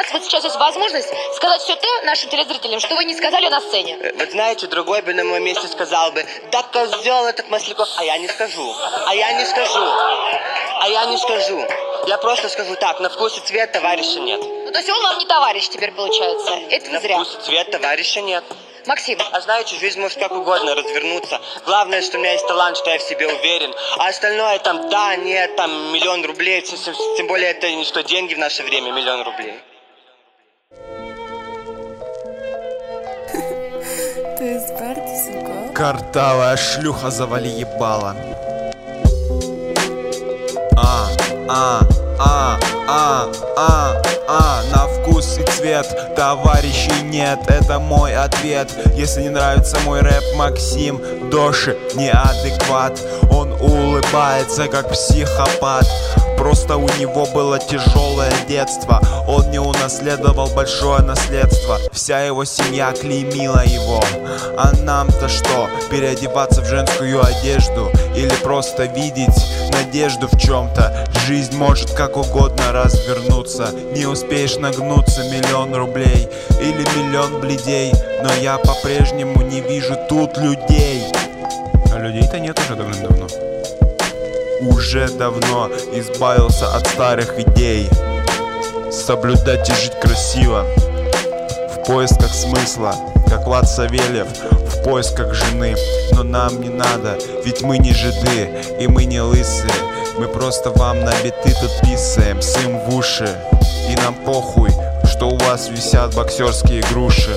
Макс, вот сейчас есть возможность сказать все то нашим телезрителям, что вы не сказали на сцене. Вот знаете, другой бы на моем месте сказал бы: да козел этот Масляков. А я не скажу. Я просто скажу так: на вкус и цвет товарища нет. Ну, то есть он вам не товарищ теперь получается. Это вы зря. На вкус и цвет товарища нет. Максим. А знаете, жизнь может как угодно развернуться. Главное, что у меня есть талант, что я в себе уверен. А остальное там, да, нет, там, 1 000 000 рублей. Тем более это не что, деньги в наше время, 1 000 000 рублей. Картавая шлюха, завали ебало. На вкус и цвет товарищей нет, это мой ответ. Если не нравится мой рэп, Максим Доши неадекват. Он улыбается как психопат. Просто у него было тяжелое детство. Он не унаследовал большое наследство. Вся его семья клеймила его. А нам-то что? Переодеваться в женскую одежду? Или просто видеть надежду в чем-то? Жизнь может как угодно развернуться. Не успеешь нагнуться, 1 000 000 рублей или 1 000 000 бледей. Но я по-прежнему не вижу тут людей. А людей-то нет уже давным-давно. Уже давно избавился от старых идей. Соблюдать и жить красиво, в поисках смысла, как Влад Савельев в поисках жены. Но нам не надо, ведь мы не жиды и мы не лысые. Мы просто вам на биты тут писаем, сым в уши. И нам похуй, что у вас висят боксерские груши.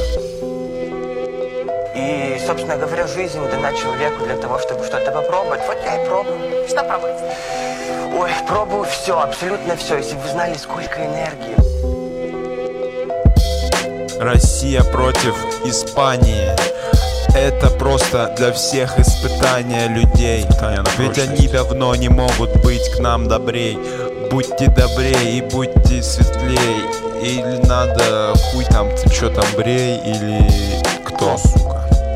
И, собственно говоря, жизнь дана человеку для того, чтобы что-то попробовать. Вот я и пробую. Что пробуете? Ой, пробую все, абсолютно все. Если бы вы знали, сколько энергии. Россия против Испании. Это просто для всех испытания людей. Ведь они давно не могут быть к нам добрей. Будьте добрей и будьте светлей. Или надо хуй там, ты чё там, брей, или кто, сука?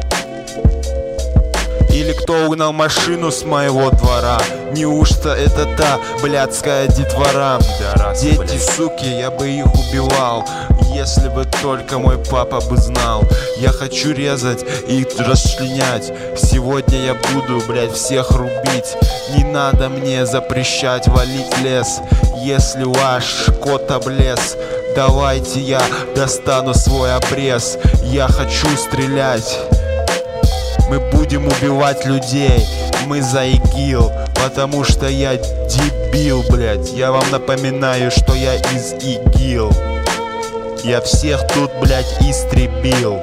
Или кто угнал машину с моего двора? Неужто это та блядская детвора? Дети, суки, я бы их убивал, если бы только мой папа бы знал. Я хочу резать и расчленять. Сегодня я буду, блядь, всех рубить. Не надо мне запрещать валить лес. Если ваш кот облез, давайте я достану свой обрез. Я хочу стрелять. Мы будем убивать людей. Мы за ИГИЛ, потому что я дебил, блядь. Я вам напоминаю, что я из ИГИЛ. Я всех тут, блядь, истребил.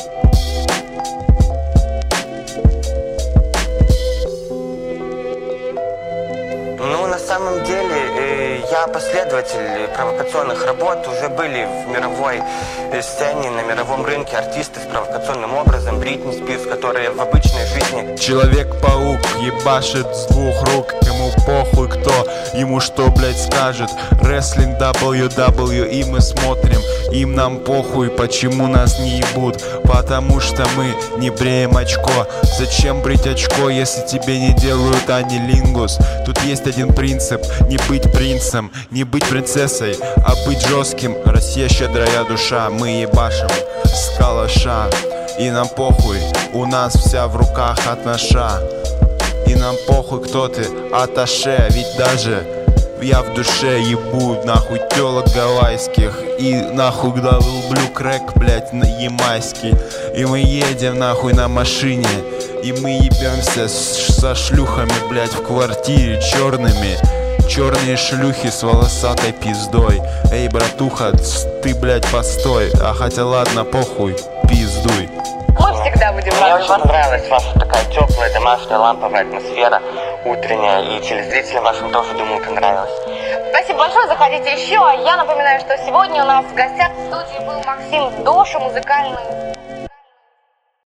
Ну, на самом деле, я последователь провокационных работ. Уже были в мировой сцене, на мировом рынке артисты с провокационным образом. Бритни Спирс, которые в обычной жизни. Человек-паук ебашит с 2 рук. Ему похуй кто, ему что, блядь, скажет. Рестлинг WWE мы смотрим. Им нам похуй, почему нас не ебут. Потому что мы не бреем очко. Зачем брить очко, если тебе не делают анилингус? Тут есть один принцип: не быть принцем, не быть принцессой, а быть жестким. Россия щедрая душа, мы ебашим с калаша. И нам похуй, у нас вся в руках от наша. И нам похуй, кто ты, атташе. Ведь даже я в душе ебу нахуй тёлок гавайских. И нахуй люблю крэк, блядь, на ямайский. И мы едем нахуй на машине. И мы ебемся со шлюхами, блядь, в квартире черными. Черные шлюхи с волосатой пиздой. Эй, братуха, ты, блядь, постой. А хотя ладно, похуй, пиздуй. Мы всегда будем Мне рады. очень понравилась ваша такая теплая, домашняя, ламповая атмосфера утренняя. И телезрителям вашим тоже, думаю, понравилось. Спасибо большое, заходите еще. Я напоминаю, что сегодня у нас в гостях в студии был Максим Доша, музыкальный